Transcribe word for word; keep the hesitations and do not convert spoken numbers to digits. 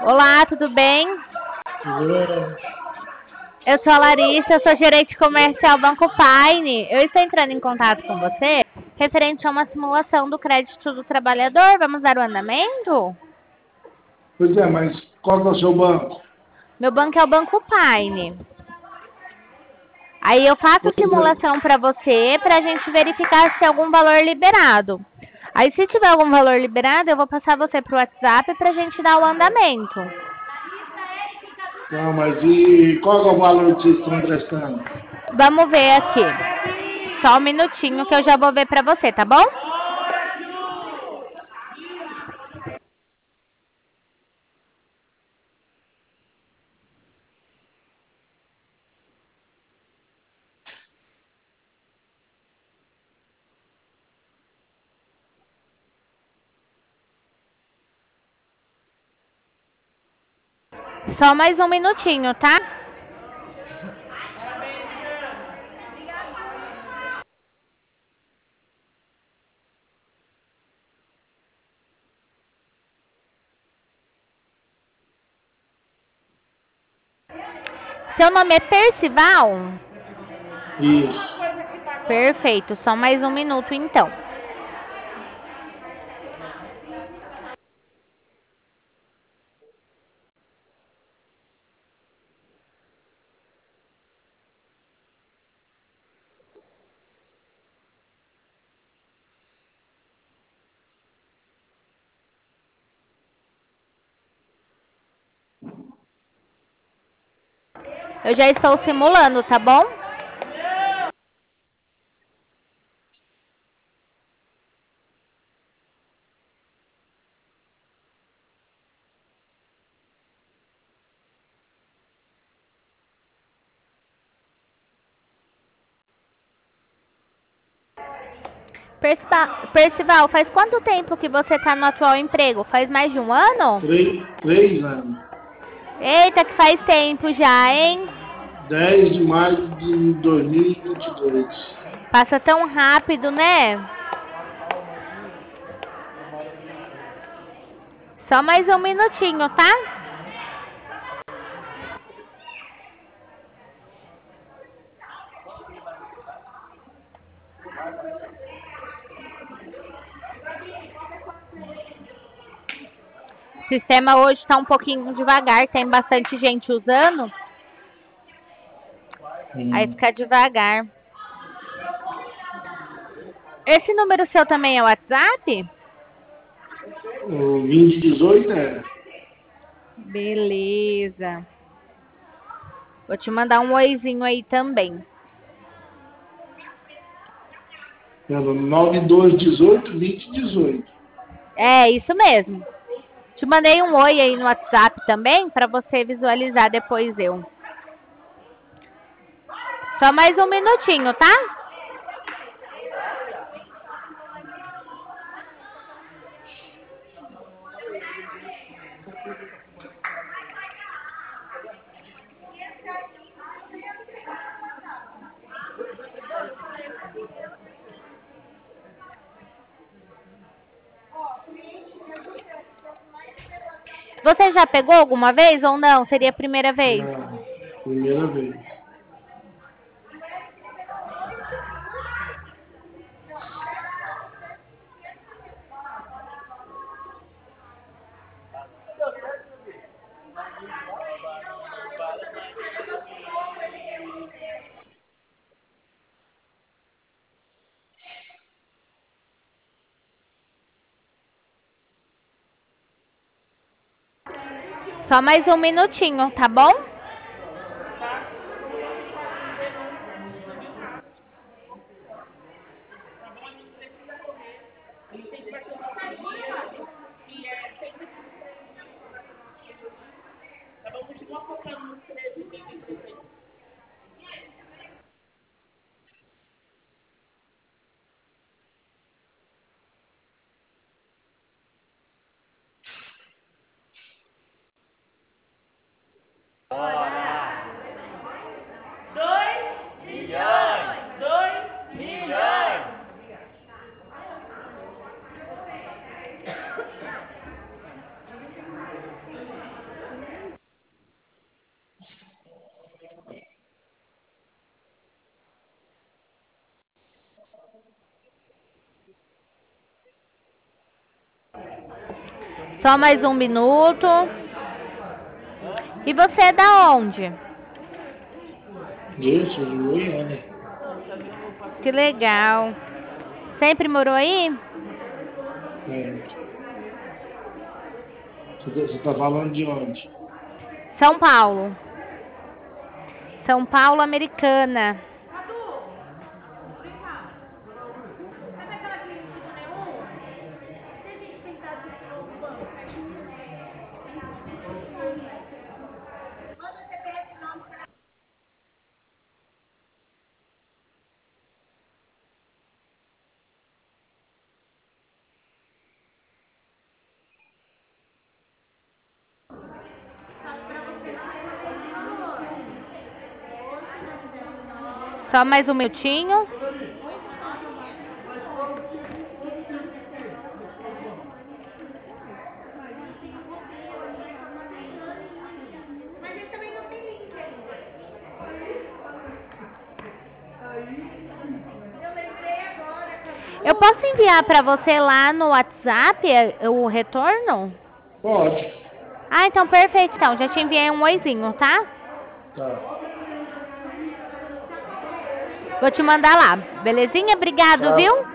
Olá, tudo bem? Tudo Eu sou a Larissa, eu sou gerente comercial Banco Paine. Eu estou entrando em contato com você referente a uma simulação do crédito do trabalhador. Vamos dar o andamento? Pois é, mas qual que é o seu banco? Meu banco é o Banco Paine. Aí eu faço Pois é. simulação para você para a gente verificar se tem algum valor liberado. Aí se tiver algum valor liberado, eu vou passar você para o WhatsApp para a gente dar o andamento. Não, mas e qual que é o valor que vocês estão emprestando? Vamos ver aqui. Só um minutinho que eu já vou ver para você, tá bom? Só mais um minutinho, tá? Seu nome é Percival? Isso. Perfeito, só mais um minuto então. Eu já estou simulando, tá bom? Percival, Percival, faz quanto tempo que você está no atual emprego? Faz mais de um ano? Três, três anos. Eita, que faz tempo já, hein? Dez de maio de dois mil e vinte e dois. Passa tão rápido, né? Só mais um minutinho, tá? O sistema hoje está um pouquinho devagar, tem bastante gente usando. Aí Hum. fica devagar. Esse número seu também é o WhatsApp? O vinte e dezoito é. Beleza. Vou te mandar um oizinho aí também. Pelo nove dois dezoito, vinte e dezoito. É, isso mesmo. Te mandei um oi aí no WhatsApp também, para você visualizar depois eu. Só mais um minutinho, tá? Você já pegou alguma vez ou não? Seria a primeira vez? Não, primeira vez. Só mais um minutinho, tá bom? Só mais um minuto. E você é da onde? Eu sou de Goiânia. Que legal. Sempre morou aí? É. Você está falando de onde? São Paulo. São Paulo, Americana. Só mais um minutinho. Eu posso enviar para você lá no WhatsApp o retorno? Pode. Ah, então perfeito. Então, já te enviei um oizinho, tá? Tá. Vou te mandar lá. Belezinha? Obrigado, Tchau. viu?